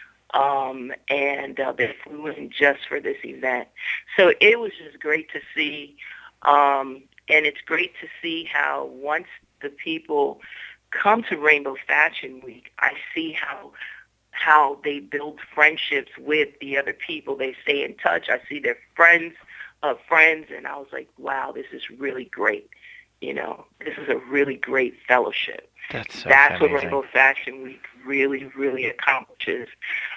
um, and uh, they flew in just for this event. So it was just great to see, um, and it's great to see how once the people come to Rainbow Fashion Week, I see how how they build friendships with the other people. They stay in touch. I see their friends of friends, and I was like, wow, this is really great. You know, this is a really great fellowship.
That's so
That's
amazing.
what Rainbow Fashion Week really, really accomplishes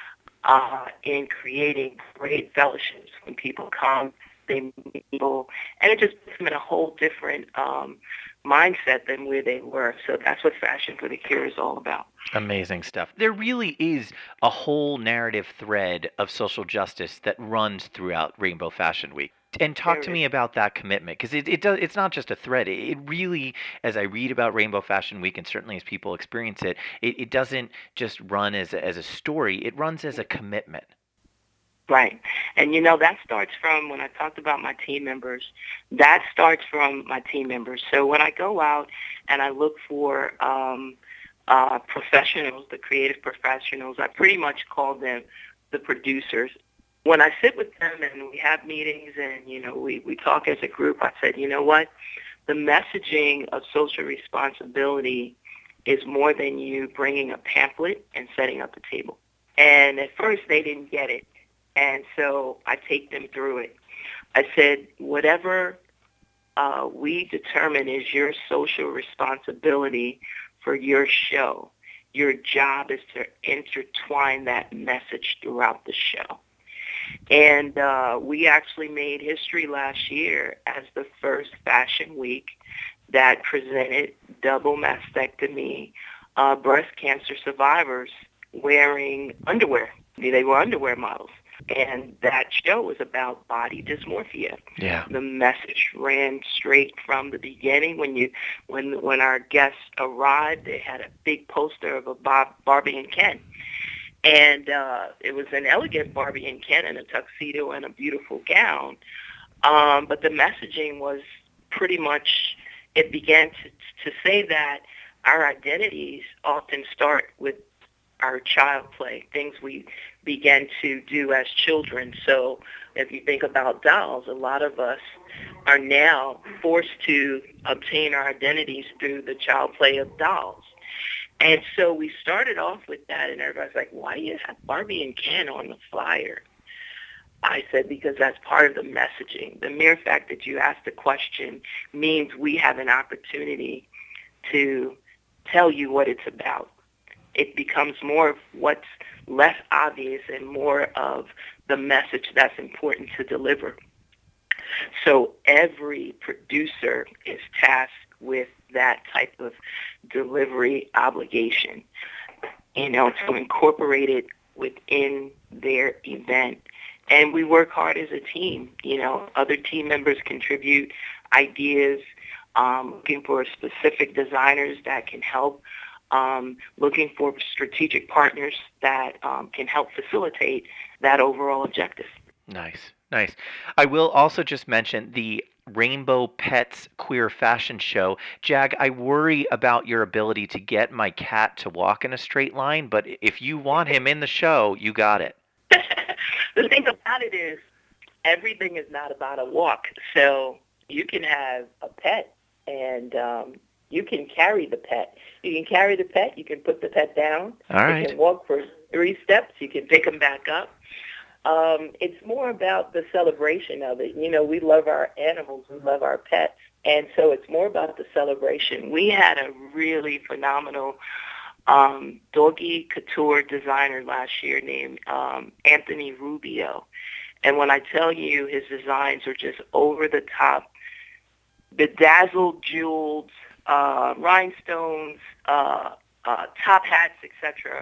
uh, in creating great fellowships. When people come, they meet people, and it just puts them in a whole different um, mindset than where they were. So that's what Fashion for the Cure is all about.
Amazing stuff. There really is a whole narrative thread of social justice that runs throughout Rainbow Fashion Week. And talk
There
to
is.
me about that commitment, because it, it does, it's not just a thread. It, it really, as I read about Rainbow Fashion Week, and certainly as people experience it, it, it doesn't just run as a, as a story. It runs as a commitment.
Right. And, you know, that starts from when I talked about my team members, that starts from my team members. So when I go out and I look for um, uh, professionals, the creative professionals, I pretty much call them the producers. When I sit with them and we have meetings and, you know, we, we talk as a group, I said, you know what, the messaging of social responsibility is more than you bringing a pamphlet and setting up a table. And at first they didn't get it. And so I take them through it. I said, whatever uh, we determine is your social responsibility for your show, your job is to intertwine that message throughout the show. And uh, we actually made history last year as the first fashion week that presented double mastectomy uh, breast cancer survivors wearing underwear. They were underwear models. And that show was about body dysmorphia.
Yeah.
The message ran straight from the beginning. When you, when when our guests arrived, they had a big poster of a Bob, Barbie and Ken. And uh, it was an elegant Barbie and Ken in a tuxedo and a beautiful gown. Um, but the messaging was pretty much, it began to, to say that our identities often start with our child play, things we began to do as children. So if you think about dolls, a lot of us are now forced to obtain our identities through the child play of dolls. And so we started off with that, and everybody's like, why do you have Barbie and Ken on the flyer? I said, because that's part of the messaging. The mere fact that you asked the question means we have an opportunity to tell you what it's about. It becomes more of what's less obvious and more of the message that's important to deliver. So every producer is tasked with that type of delivery obligation, you know, to incorporate it within their event. And we work hard as a team. You know, other team members contribute ideas, um, looking for specific designers that can help, um, looking for strategic partners that um, can help facilitate that overall objective.
Nice, nice. I will also just mention the Rainbow Pets Queer Fashion Show. Jag, I worry about your ability to get my cat to walk in a straight line, but if you want him in the show, you got it.
The thing about it is everything is not about a walk. So you can have a pet and um, you can carry the pet. You can carry the pet. You can put the pet down.
All right.
You can walk for three steps. You can pick him back up. Um, it's more about the celebration of it. You know, we love our animals. We love our pets. And so it's more about the celebration. We had a really phenomenal um, doggy couture designer last year named um, Anthony Rubio. And when I tell you his designs are just over the top, bedazzled jewels, uh, rhinestones, uh, uh, top hats, et cetera.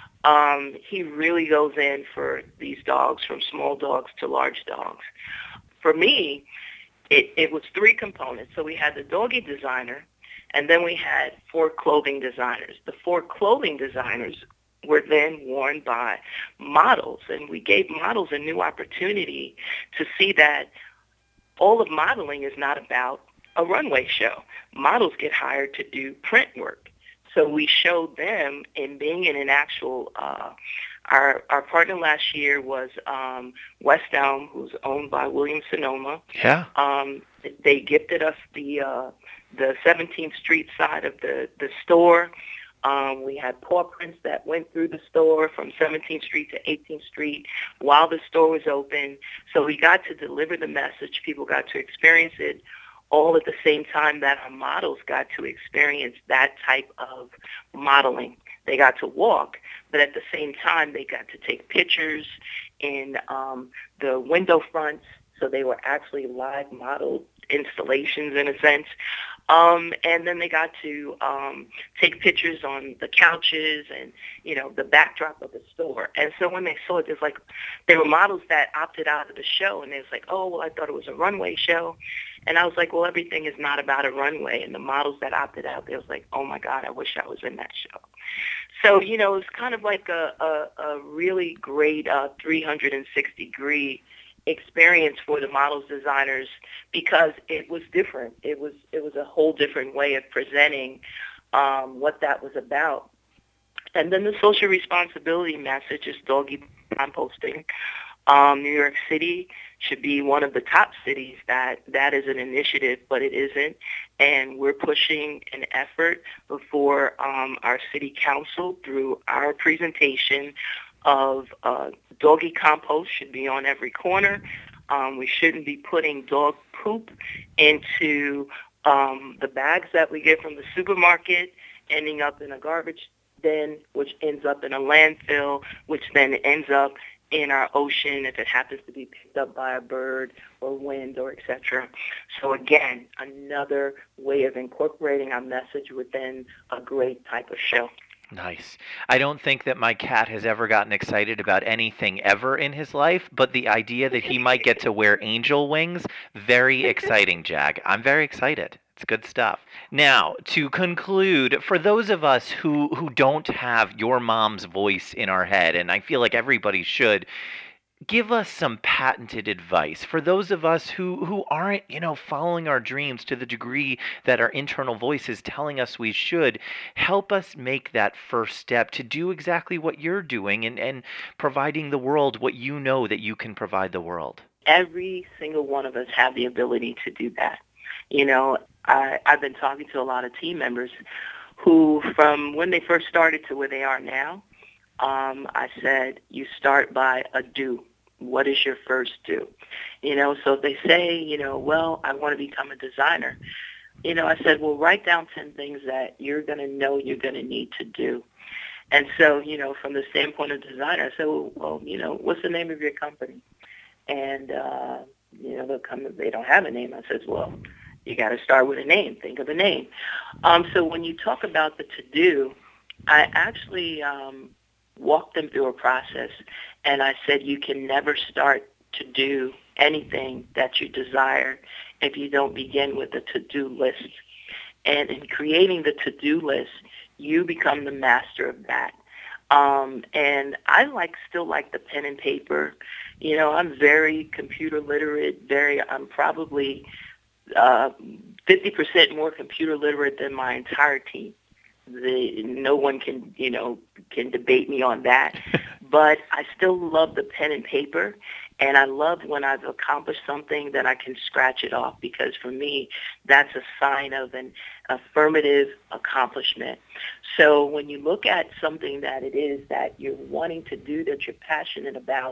Um, he really goes in for these dogs, from small dogs to large dogs. For me, it, it was three components. So we had the doggy designer, and then we had four clothing designers. The four clothing designers were then worn by models, and we gave models a new opportunity to see that all of modeling is not about a runway show. Models get hired to do print work. So we showed them in being in an actual, uh, our our partner last year was um, West Elm, who's owned by Williams Sonoma.
Yeah.
Um, they gifted us the uh, the seventeenth Street side of the, the store. Um, we had paw prints that went through the store from seventeenth Street to eighteenth Street while the store was open. So we got to deliver the message. People got to experience it all at the same time that our models got to experience that type of modeling. They got to walk, but at the same time, they got to take pictures in um, the window fronts, so they were actually live model installations in a sense. Um, and then they got to um, take pictures on the couches and, you know, the backdrop of the store. And so when they saw it, there's like, there were models that opted out of the show, and they was like, oh, well, I thought it was a runway show. And I was like, well, everything is not about a runway. And the models that opted out, they was like, oh, my God, I wish I was in that show. So, you know, it's kind of like a, a, a really great uh, three hundred sixty degree experience for the models designers, because it was different. It was it was a whole different way of presenting um, what that was about. And then the social responsibility message is doggy composting. Um, New York City should be one of the top cities that that is an initiative, but it isn't. And we're pushing an effort before um, our city council through our presentation of uh, doggy compost should be on every corner. Um, we shouldn't be putting dog poop into um, the bags that we get from the supermarket, ending up in a garbage bin, which ends up in a landfill, which then ends up in our ocean if it happens to be picked up by a bird or wind or et cetera. So again, another way of incorporating our message within a great type of show.
Nice. I don't think that my cat has ever gotten excited about anything ever in his life, but the idea that he might get to wear angel wings, very exciting, Jag. I'm very excited. It's good stuff. Now, to conclude, for those of us who, who don't have your mom's voice in our head, and I feel like everybody should, give us some patented advice for those of us who, who aren't, you know, following our dreams to the degree that our internal voice is telling us we should. Help us make that first step to do exactly what you're doing and, and providing the world what you know that you can provide the world.
Every single one of us have the ability to do that. You know, I, I've been talking to a lot of team members who, from when they first started to where they are now, um, I said, you start by a do. What is your first do? You know, so they say, you know, well, I want to become a designer. You know, I said, well, write down ten things that you're going to know you're going to need to do. And so, you know, from the standpoint of designer, I said, well, well you know, what's the name of your company? And, uh, you know, they'll come, they don't have a name. I said, well, you got to start with a name. Think of a name. Um, so when you talk about the to-do, I actually um, walked them through a process, and I said you can never start to do anything that you desire if you don't begin with a to-do list. And in creating the to-do list, you become the master of that. Um, and I like still like the pen and paper. You know, I'm very computer literate. Very, I'm probably uh, fifty percent more computer literate than my entire team. The, no one can, you know, can debate me on that. But I still love the pen and paper, and I love when I've accomplished something that I can scratch it off, because for me, that's a sign of an affirmative accomplishment. So when you look at something that it is that you're wanting to do, that you're passionate about,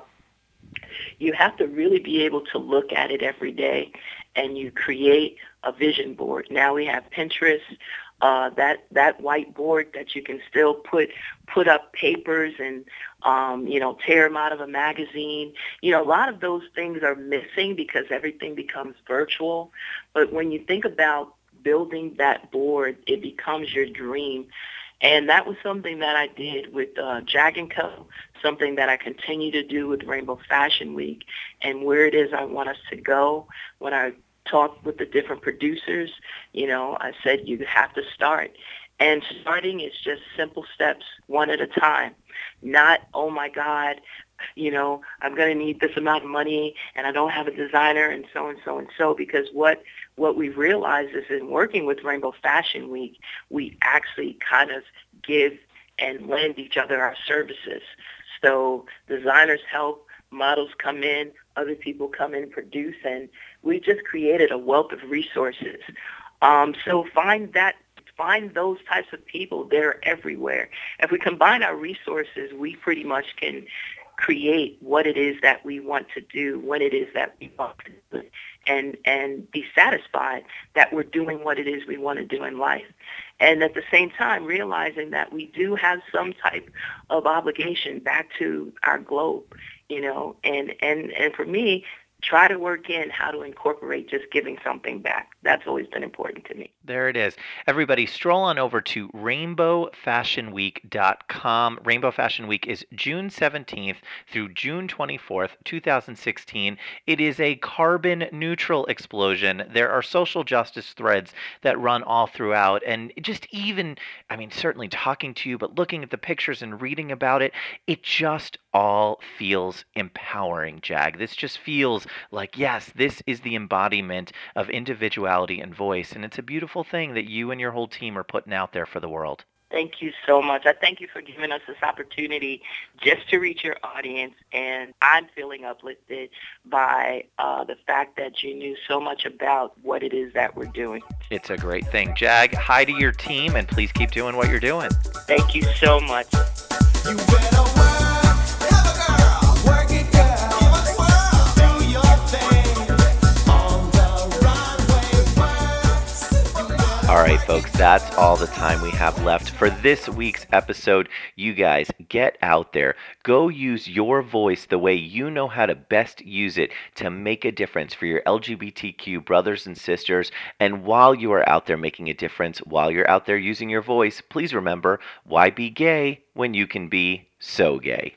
you have to really be able to look at it every day, and you create a vision board. Now we have Pinterest. Uh, that that whiteboard that you can still put put up papers and um, you know, tear them out of a magazine. You know, a lot of those things are missing because everything becomes virtual. But when you think about building that board, it becomes your dream. And that was something that I did with uh, Jag and Co., something that I continue to do with Rainbow Fashion Week, and where it is I want us to go. When I talked with the different producers, you know, I said you have to start. And starting is just simple steps, one at a time. Not, oh, my God, you know, I'm going to need this amount of money and I don't have a designer and so and so and so. Because what, what we've realized is in working with Rainbow Fashion Week, we actually kind of give and lend each other our services. So designers help, models come in, other people come in and produce, and we just created a wealth of resources. Um, so find that, find those types of people. They're everywhere. If we combine our resources, we pretty much can create what it is that we want to do, when it is that we want to do it, and, and be satisfied that we're doing what it is we want to do in life. And at the same time, realizing that we do have some type of obligation back to our globe, you know, and, and, and for me, try to work in how to incorporate just giving something back. That's always been important to me.
There it is. Everybody, stroll on over to rainbow fashion week dot com. Rainbow Fashion Week is June seventeenth through June twenty-fourth, two thousand sixteen. It is a carbon neutral explosion. There are social justice threads that run all throughout. And just even, I mean, certainly talking to you, but looking at the pictures and reading about it, it just all feels empowering, Jag. This just feels like, yes, this is the embodiment of individuality and voice, and it's a beautiful thing that you and your whole team are putting out there for the world.
Thank you so much. I thank you for giving us this opportunity just to reach your audience, and I'm feeling uplifted by uh, the fact that you knew so much about what it is that we're doing.
It's a great thing. Jag, hi to your team, and please keep doing what you're doing.
Thank you so much.
You better work, have a girl, work it, girl. Give us work, do your thing on the runway.
All right, folks, that's all the time we have left for this week's episode. You guys, get out there. Go use your voice the way you know how to best use it to make a difference for your L G B T Q brothers and sisters. And while you are out there making a difference, while you're out there using your voice, please remember, why be gay when you can be so gay?